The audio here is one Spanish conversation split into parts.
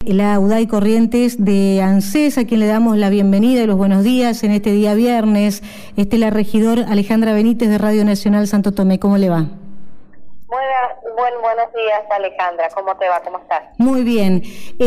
La UDAI Corrientes de ANSES, a quien le damos la bienvenida y los buenos días en este día viernes. La regidor Alejandra Benítez de Radio Nacional Santo Tomé. ¿Cómo le va? Buenos días, Alejandra. ¿Cómo te va? ¿Cómo estás? Muy bien.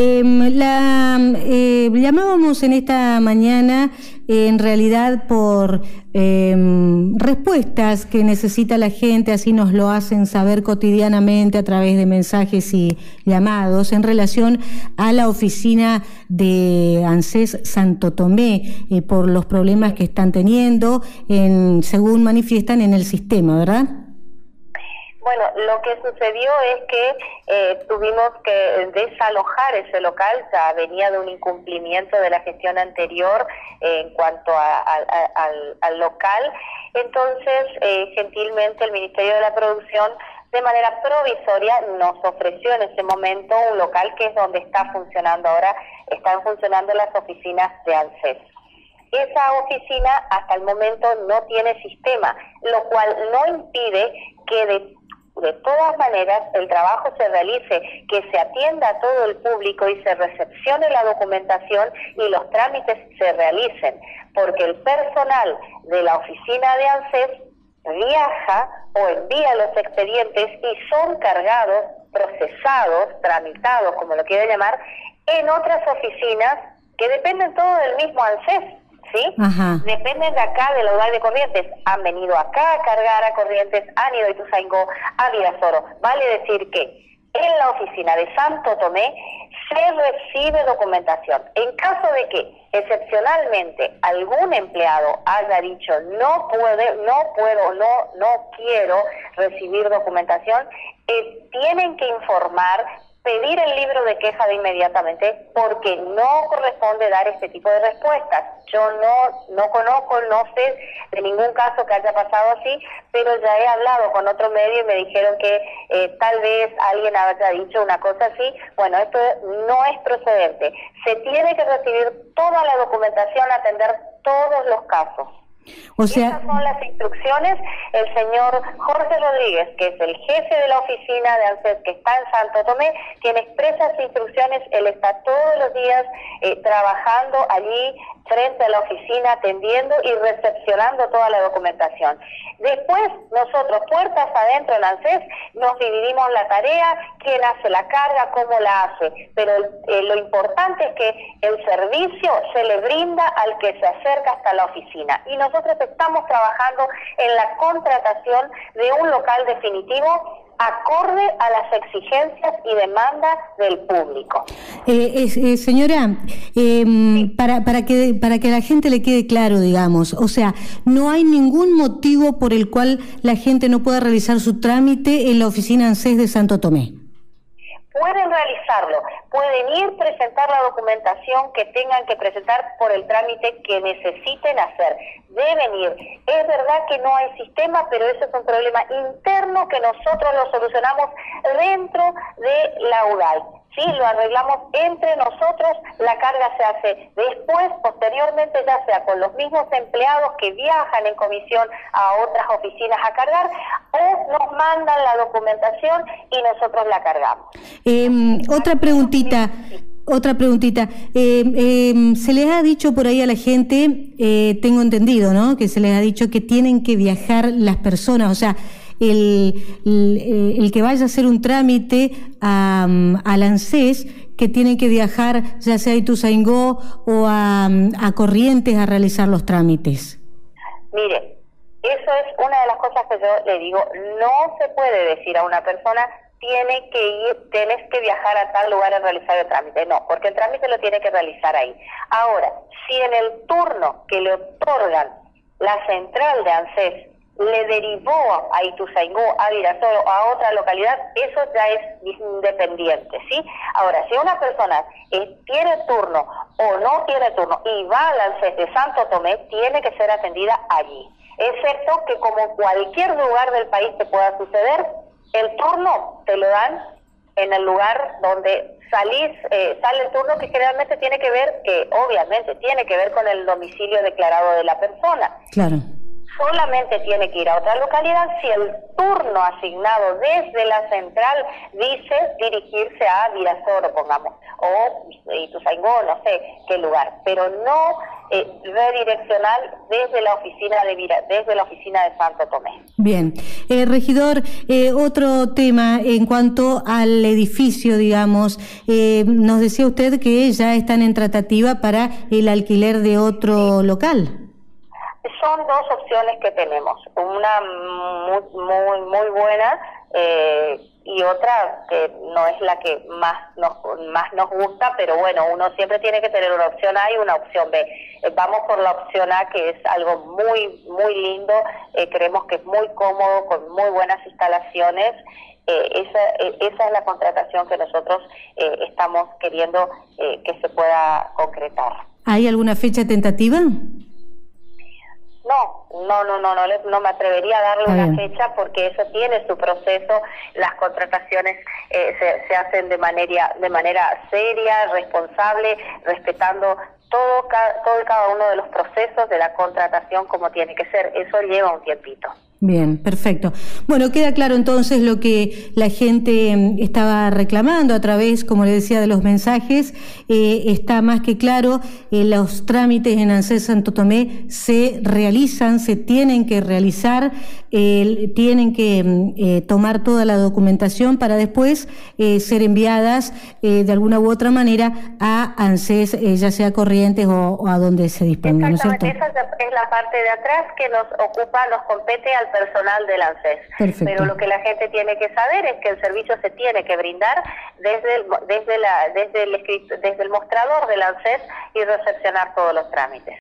Llamábamos en esta mañana, en realidad, por respuestas que necesita la gente, así nos lo hacen saber cotidianamente a través de mensajes y llamados, en relación a la oficina de ANSES Santo Tomé, por los problemas que están teniendo, según manifiestan, en el sistema, ¿verdad? Bueno, lo que sucedió es que tuvimos que desalojar ese local. Ya venía de un incumplimiento de la gestión anterior en cuanto al local. Entonces, gentilmente el Ministerio de la Producción, de manera provisoria, nos ofreció en ese momento un local que es donde está funcionando ahora, están funcionando las oficinas de ANSES. Esa oficina hasta el momento no tiene sistema, lo cual no impide que de todas maneras el trabajo se realice, que se atienda a todo el público y se recepcione la documentación y los trámites se realicen, porque el personal de la oficina de ANSES viaja o envía los expedientes y son cargados, procesados, tramitados, como lo quiera llamar, en otras oficinas que dependen todo del mismo ANSES. ¿Sí? Ajá. Dependen de acá, de la UDAI de Corrientes. Han venido acá a cargar a Corrientes, han ido a Ituzaingó, a Virasoro. Vale decir que en la oficina de Santo Tomé se recibe documentación. En caso de que excepcionalmente algún empleado haya dicho no quiero recibir documentación, tienen que informar, pedir el libro de queja de inmediatamente, porque no corresponde dar este tipo de respuestas. Yo no conozco, no sé de ningún caso que haya pasado así, pero ya he hablado con otro medio y me dijeron que tal vez alguien haya dicho una cosa así. Bueno, esto no es procedente. Se tiene que recibir toda la documentación, atender todos los casos. O sea, esas son las instrucciones. El señor Jorge Rodríguez, que es el jefe de la oficina de ANSES que está en Santo Tomé, tiene expresas instrucciones. Él está todos los días trabajando allí frente a la oficina, atendiendo y recepcionando toda la documentación. Después, nosotros, puertas adentro en ANSES, nos dividimos la tarea, quién hace la carga, cómo la hace, pero lo importante es que el servicio se le brinda al que se acerca hasta la oficina, y nosotros estamos trabajando en la contratación de un local definitivo acorde a las exigencias y demandas del público. Señora, Sí. para que a la gente le quede claro, digamos, o sea, no hay ningún motivo por el cual la gente no pueda realizar su trámite en la oficina ANSES de Santo Tomé. Pueden realizarlo, pueden ir, presentar la documentación que tengan que presentar por el trámite que necesiten hacer. Deben ir. Es verdad que no hay sistema, pero eso es un problema interno que nosotros lo solucionamos dentro de la UDAI. Sí, lo arreglamos entre nosotros, la carga se hace después, posteriormente, ya sea con los mismos empleados que viajan en comisión a otras oficinas a cargar, o nos mandan la documentación y nosotros la cargamos. Otra preguntita. Se les ha dicho por ahí a la gente, tengo entendido, ¿no?, que se les ha dicho que tienen que viajar las personas, o sea, el que vaya a hacer un trámite al ANSES, que tiene que viajar ya sea a Ituzaingó o a Corrientes a realizar los trámites. Mire, eso es una de las cosas que yo le digo. No se puede decir a una persona tienes que viajar a tal lugar a realizar el trámite. No, porque el trámite lo tiene que realizar ahí. Ahora, si en el turno que le otorgan la central de ANSES le derivó a Ituzaingó, a Virasoro, a otra localidad, eso ya es independiente, ¿sí? Ahora, si una persona tiene turno o no tiene turno y va al ANSES de Santo Tomé, tiene que ser atendida allí. Excepto que, como cualquier lugar del país te pueda suceder, el turno te lo dan en el lugar donde sale el turno, que generalmente obviamente tiene que ver con el domicilio declarado de la persona. Claro. solamente tiene que ir a otra localidad si el turno asignado desde la central dice dirigirse a Virasoro, pongamos, o Ituzaingó, no sé qué lugar, pero no redireccional desde la oficina de Santo Tomé. Bien, regidor, otro tema en cuanto al edificio, digamos, nos decía usted que ya están en tratativa para el alquiler de otro local. Son dos opciones que tenemos, una muy buena y otra que no es la que más nos gusta, pero bueno, uno siempre tiene que tener una opción A y una opción B. Vamos por la opción A, que es algo muy lindo, creemos que es muy cómodo, con muy buenas instalaciones. Esa es la contratación que nosotros estamos queriendo que se pueda concretar. ¿Hay alguna fecha tentativa? No me atrevería a darle una fecha porque eso tiene su proceso. Las contrataciones se hacen de manera seria, responsable, respetando todo y cada uno de los procesos de la contratación como tiene que ser. Eso lleva un tiempito. Bien, perfecto. Bueno, queda claro entonces lo que la gente estaba reclamando a través, como le decía, de los mensajes. Está más que claro, los trámites en ANSES Santo Tomé se realizan, se tienen que realizar, tienen que tomar toda la documentación para después ser enviadas de alguna u otra manera a ANSES, ya sea Corrientes o a donde se disponga, ¿no es cierto? Esa es la parte de atrás que nos compete al personal del ANSES. Perfecto. Pero lo que la gente tiene que saber es que el servicio se tiene que brindar desde el mostrador del ANSES y recepcionar todos los trámites.